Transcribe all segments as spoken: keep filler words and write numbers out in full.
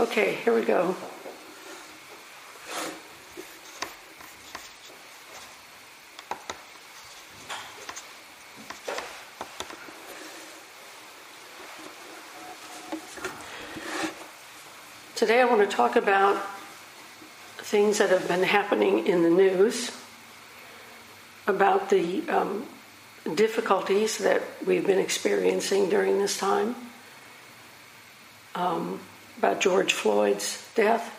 Okay, here we go. Today I want to talk about things that have been happening in the news, about the um, difficulties that we've been experiencing during this time, um, about George Floyd's death,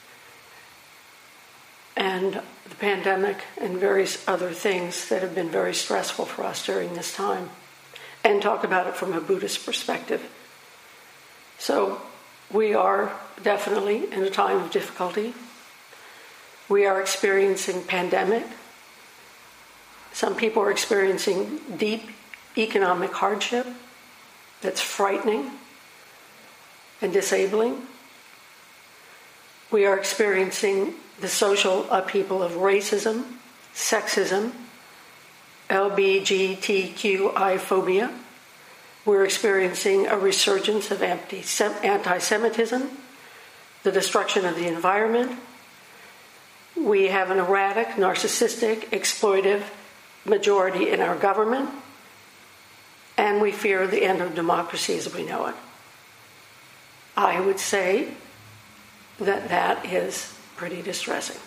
and the pandemic, and various other things that have been very stressful for us during this time, and talk about it from a Buddhist perspective. So we are definitely in a time of difficulty. We are experiencing pandemic. Some people are experiencing deep economic hardship that's frightening and disabling. We are experiencing the social upheaval of racism, sexism, L G B T Q I phobia. We're experiencing a resurgence of anti-Semitism, the destruction of the environment. We have an erratic, narcissistic, exploitive majority in our government, and we fear the end of democracy as we know it. I would say that that is pretty distressing.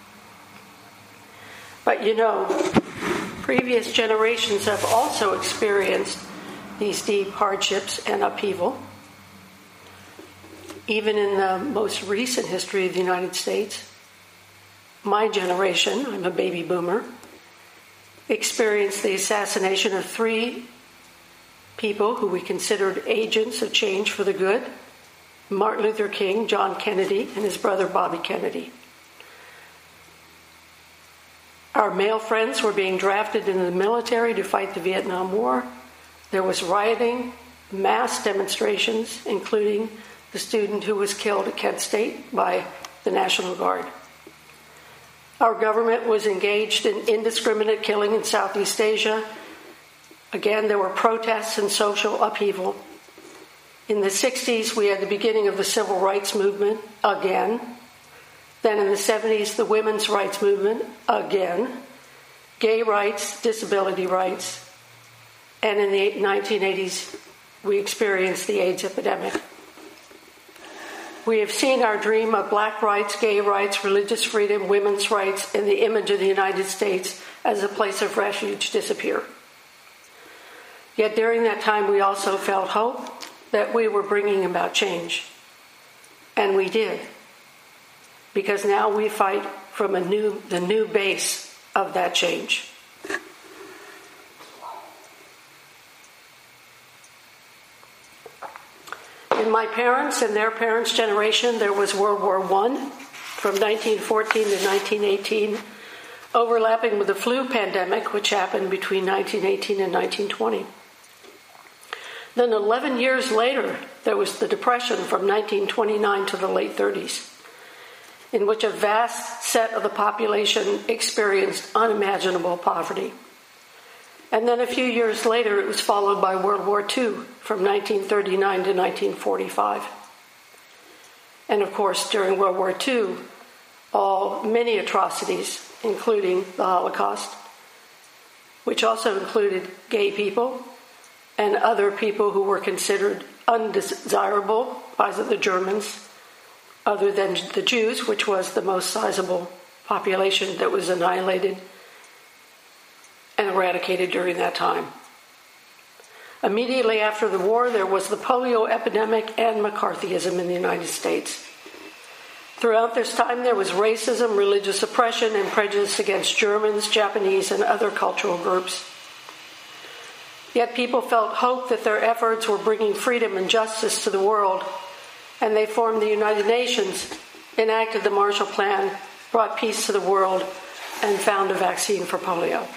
But you know, previous generations have also experienced these deep hardships and upheaval. Even in the most recent history of the United States, my generation, I'm a baby boomer, experienced the assassination of three people who we considered agents of change for the good: Martin Luther King, John Kennedy, and his brother Bobby Kennedy. Our male friends were being drafted into the military to fight the Vietnam War. There was rioting, mass demonstrations, including the student who was killed at Kent State by the National Guard. Our government was engaged in indiscriminate killing in Southeast Asia. Again, there were protests and social upheaval. In the sixties, we had the beginning of the civil rights movement again. Then in the seventies, the women's rights movement again. Gay rights, disability rights. And in the nineteen eighties, we experienced the AIDS epidemic. We have seen our dream of black rights, gay rights, religious freedom, women's rights, and the image of the United States as a place of refuge disappear. Yet during that time, we also felt hope that we were bringing about change. And we did. Because now we fight from a new, the new base of that change. In my parents' and their parents' generation, there was World War One from nineteen fourteen to nineteen eighteen, overlapping with the flu pandemic, which happened between nineteen eighteen and nineteen twenty. Then eleven years later, there was the Depression from nineteen twenty-nine to the late thirties, in which a vast set of the population experienced unimaginable poverty. And then a few years later, it was followed by World War Two from nineteen thirty-nine to nineteen forty-five. And of course, during World War Two, all many atrocities, including the Holocaust, which also included gay people and other people who were considered undesirable by the Germans, other than the Jews, which was the most sizable population that was annihilated and eradicated during that time. Immediately after the war, there was the polio epidemic and McCarthyism in the United States. Throughout this time, there was racism, religious oppression, and prejudice against Germans, Japanese, and other cultural groups. Yet people felt hope that their efforts were bringing freedom and justice to the world, and they formed the United Nations, enacted the Marshall Plan, brought peace to the world, and found a vaccine for polio.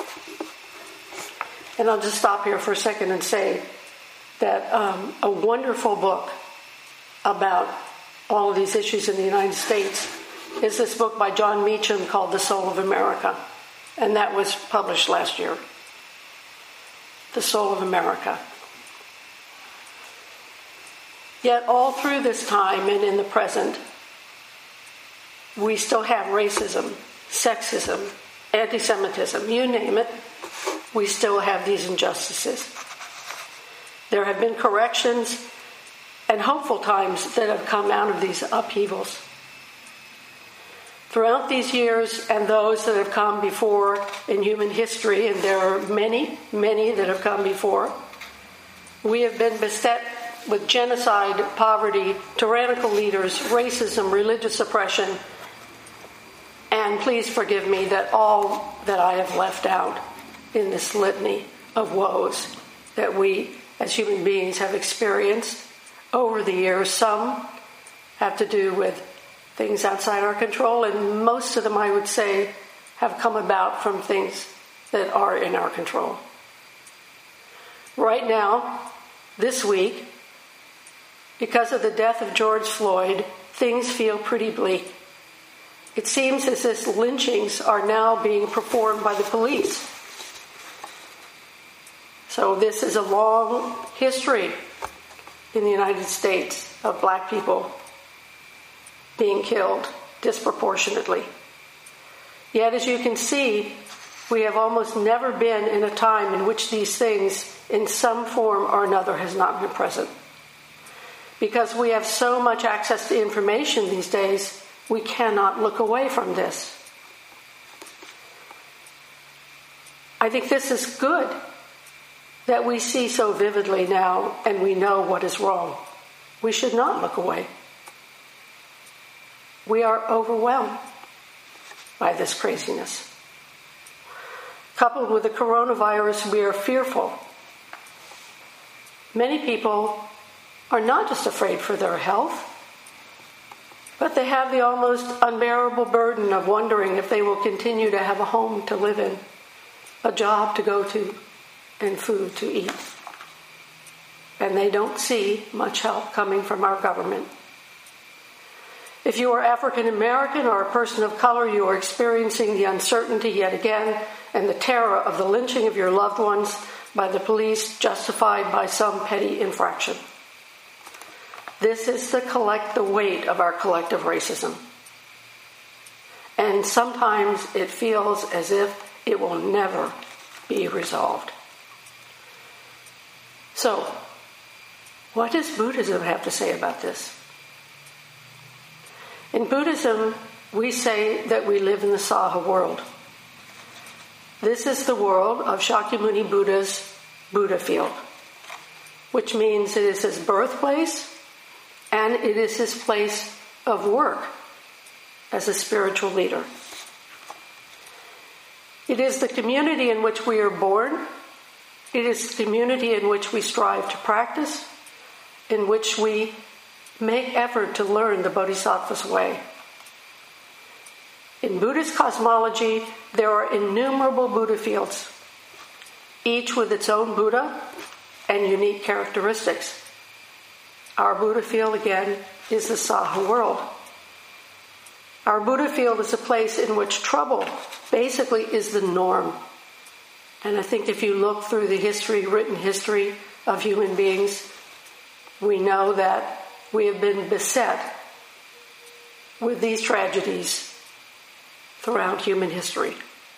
And I'll just stop here for a second and say that um, a wonderful book about all of these issues in the United States is this book by John Meacham called The Soul of America. And that was published last year. The Soul of America. Yet all through this time and in the present, we still have racism, sexism, anti-Semitism, you name it, we still have these injustices. There have been corrections and hopeful times that have come out of these upheavals. Throughout these years and those that have come before in human history, and there are many, many that have come before, we have been beset with genocide, poverty, tyrannical leaders, racism, religious oppression, and please forgive me that all that I have left out in this litany of woes that we as human beings have experienced over the years. Some have to do with things outside our control, and most of them, I would say, have come about from things that are in our control. Right now, this week, because of the death of George Floyd, things feel pretty bleak. It seems as if lynchings are now being performed by the police. So this is a long history in the United States of black people being killed disproportionately. Yet, as you can see, we have almost never been in a time in which these things, in some form or another, has not been present. Because we have so much access to information these days, we cannot look away from this. I think this is good that we see so vividly now and we know what is wrong. We should not look away. We are overwhelmed by this craziness. Coupled with the coronavirus, we are fearful. Many people are not just afraid for their health, but they have the almost unbearable burden of wondering if they will continue to have a home to live in, a job to go to, and food to eat. And they don't see much help coming from our government. If you are African American or a person of color, you are experiencing the uncertainty yet again and the terror of the lynching of your loved ones by the police, justified by some petty infraction. This is the collect the weight of our collective racism. And sometimes it feels as if it will never be resolved. So, what does Buddhism have to say about this? In Buddhism, we say that we live in the Saha world. This is the world of Shakyamuni Buddha's Buddha field, which means it is his birthplace and it is his place of work as a spiritual leader. It is the community in which we are born. It is the community in which we strive to practice, in which we make effort to learn the Bodhisattva's way. In Buddhist cosmology, there are innumerable Buddha fields, each with its own Buddha and unique characteristics. Our Buddha field, again, is the Saha world. Our Buddha field is a place in which trouble basically is the norm. And I think if you look through the history, written history of human beings, we know that we have been beset with these tragedies throughout human history.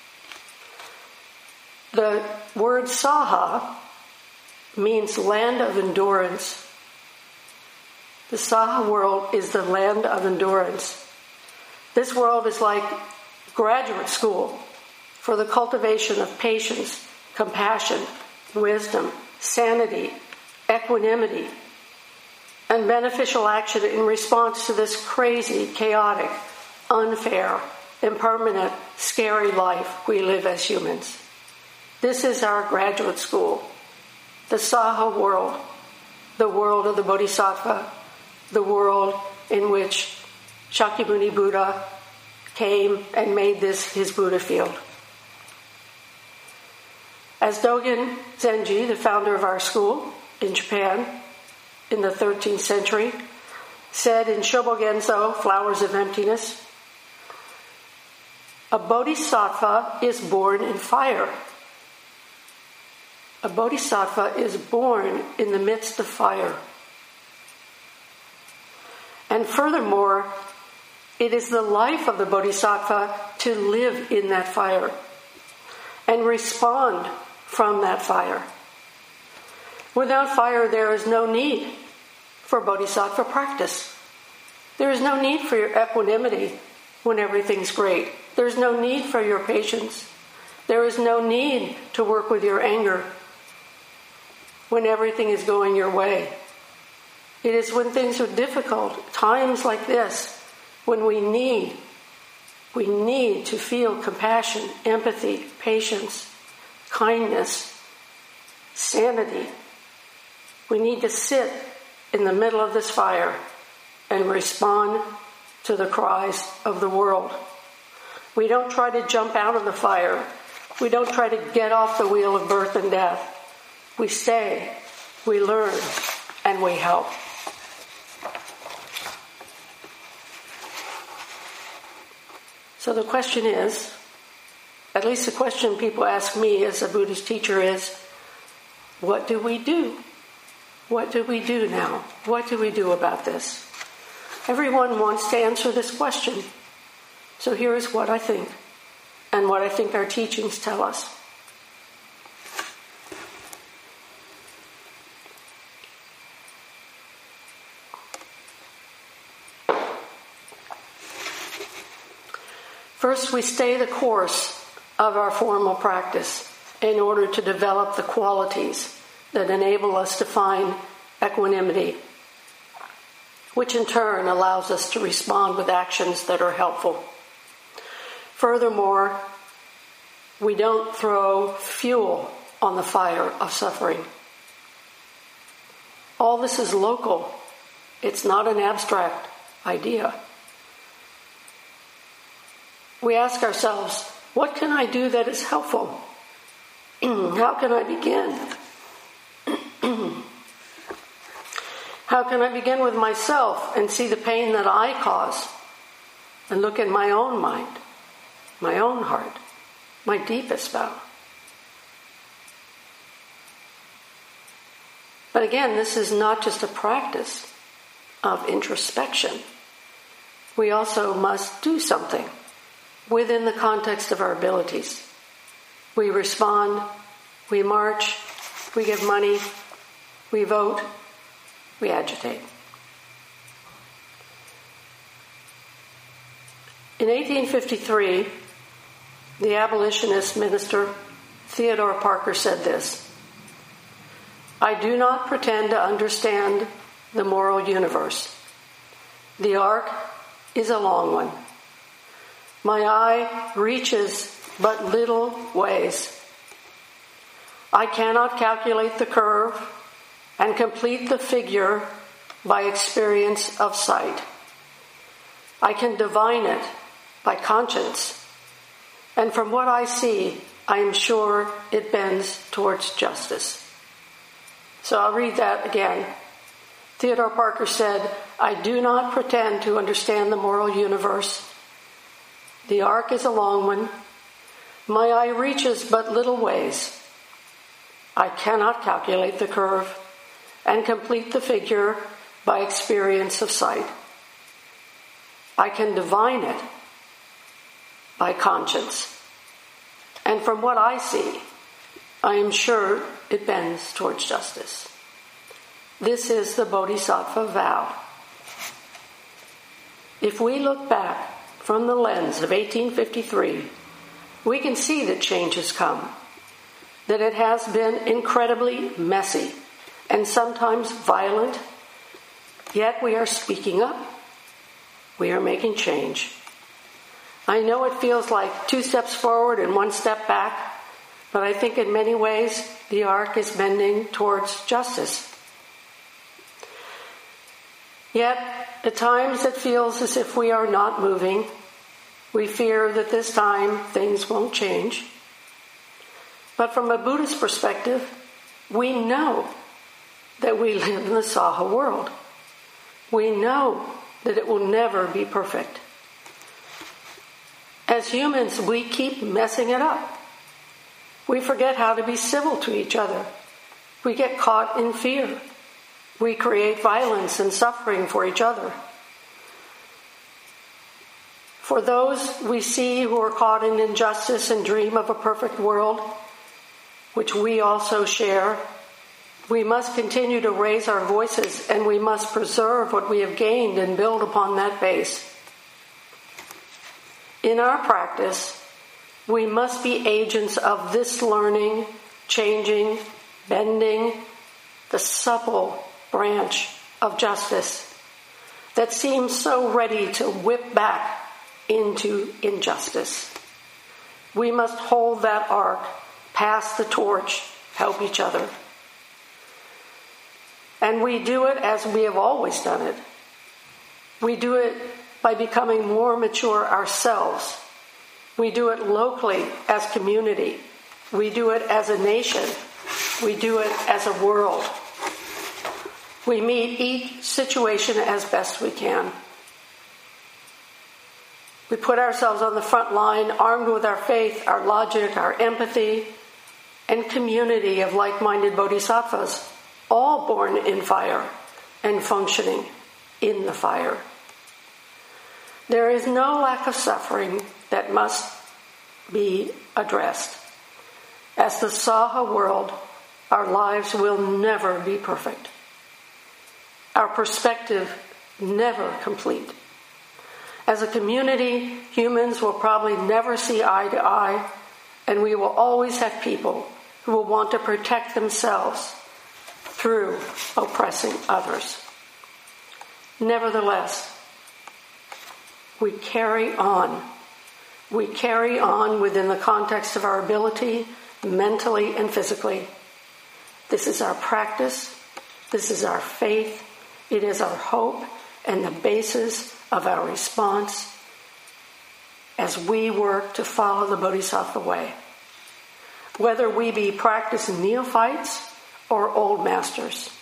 The word Saha means land of endurance. The Saha world is the land of endurance. This world is like graduate school for the cultivation of patience, compassion, wisdom, sanity, equanimity, and beneficial action in response to this crazy, chaotic, unfair, impermanent, scary life we live as humans. This is our graduate school, the Saha world, the world of the Bodhisattva, the world in which Shakyamuni Buddha came and made this his Buddha field. As Dogen Zenji, the founder of our school in Japan, in the thirteenth century, said in Shobogenzo, Flowers of Emptiness, a bodhisattva is born in fire. A bodhisattva is born in the midst of fire. And furthermore, it is the life of the bodhisattva to live in that fire and respond from that fire. Without fire, there is no need for bodhisattva practice. There is no need for your equanimity when everything's great. There's no need for your patience. There is no need to work with your anger when everything is going your way. It is when things are difficult, times like this, when we need, we need to feel compassion, empathy, patience, kindness, sanity. We need to sit in the middle of this fire and respond to the cries of the world. We don't try to jump out of the fire. We don't try to get off the wheel of birth and death. We stay, we learn, and we help. So the question is, at least the question people ask me as a Buddhist teacher is, what do we do? What do we do now? What do we do about this? Everyone wants to answer this question. So here is what I think, and what I think our teachings tell us. First, we stay the course of our formal practice in order to develop the qualities that enable us to find equanimity, which in turn allows us to respond with actions that are helpful. Furthermore, we don't throw fuel on the fire of suffering. All this is local. It's not an abstract idea. We ask ourselves, what can I do that is helpful? How can I begin? How can I begin with myself and see the pain that I cause and look in my own mind, my own heart, my deepest vow? But again, this is not just a practice of introspection. We also must do something within the context of our abilities. We respond, we march, we give money, we vote, we agitate. In eighteen fifty-three, the abolitionist minister Theodore Parker said this: "I do not pretend to understand the moral universe. The arc is a long one. My eye reaches but little ways. I cannot calculate the curve and complete the figure by experience of sight. I can divine it by conscience, and from what I see, I am sure it bends towards justice." So I'll read that again. Theodore Parker said, "I do not pretend to understand the moral universe. The arc is a long one. My eye reaches but little ways. I cannot calculate the curve and complete the figure by experience of sight. I can divine it by conscience. And from what I see, I am sure it bends towards justice." This is the Bodhisattva vow. If we look back from the lens of eighteen fifty-three, we can see that change has come, that it has been incredibly messy and sometimes violent, yet we are speaking up. We are making change. I know it feels like two steps forward and one step back, but I think in many ways the arc is bending towards justice. Yet, at times it feels as if we are not moving. We fear that this time things won't change. But from a Buddhist perspective, we know that we live in the Saha world. We know that it will never be perfect. As humans, we keep messing it up. We forget how to be civil to each other. We get caught in fear. We create violence and suffering for each other. For those we see who are caught in injustice and dream of a perfect world, which we also share, we must continue to raise our voices, and we must preserve what we have gained and build upon that base. In our practice, we must be agents of this learning, changing, bending, the supple branch of justice that seems so ready to whip back into injustice. We must hold that arc, pass the torch, help each other. And we do it as we have always done it. We do it by becoming more mature ourselves. We do it locally as community. We do it as a nation. We do it as a world. We meet each situation as best we can. We put ourselves on the front line, armed with our faith, our logic, our empathy, and community of like-minded bodhisattvas, all born in fire and functioning in the fire. There is no lack of suffering that must be addressed. As the Saha world, our lives will never be perfect. Our perspective never complete. As a community, humans will probably never see eye to eye, and we will always have people who will want to protect themselves through oppressing others. Nevertheless, we carry on. We carry on within the context of our ability, mentally and physically. This is our practice. This is our faith. It is our hope and the basis of our response as we work to follow the Bodhisattva way. Whether we be practicing neophytes or old masters.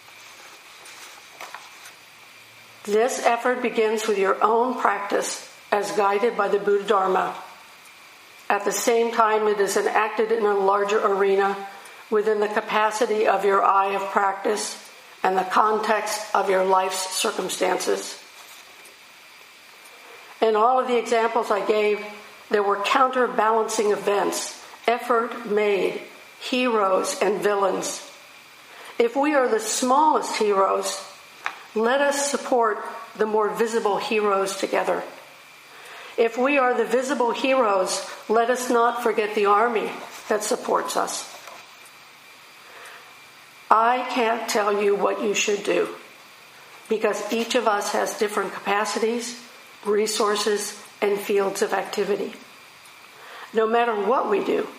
This effort begins with your own practice as guided by the Buddha Dharma. At the same time, it is enacted in a larger arena within the capacity of your eye of practice and the context of your life's circumstances. In all of the examples I gave, there were counterbalancing events, effort made, heroes and villains. If we are the smallest heroes, let us support the more visible heroes together. If we are the visible heroes, let us not forget the army that supports us. I can't tell you what you should do, because each of us has different capacities, resources, and fields of activity. No matter what we do,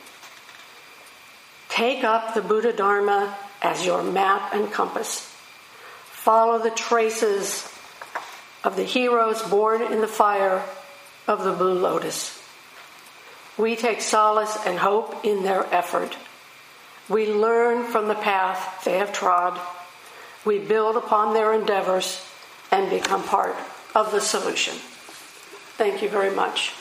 take up the Buddha Dharma as your map and compass. Follow the traces of the heroes born in the fire of the Blue Lotus. We take solace and hope in their effort. We learn from the path they have trod. We build upon their endeavors and become part of the solution. Thank you very much.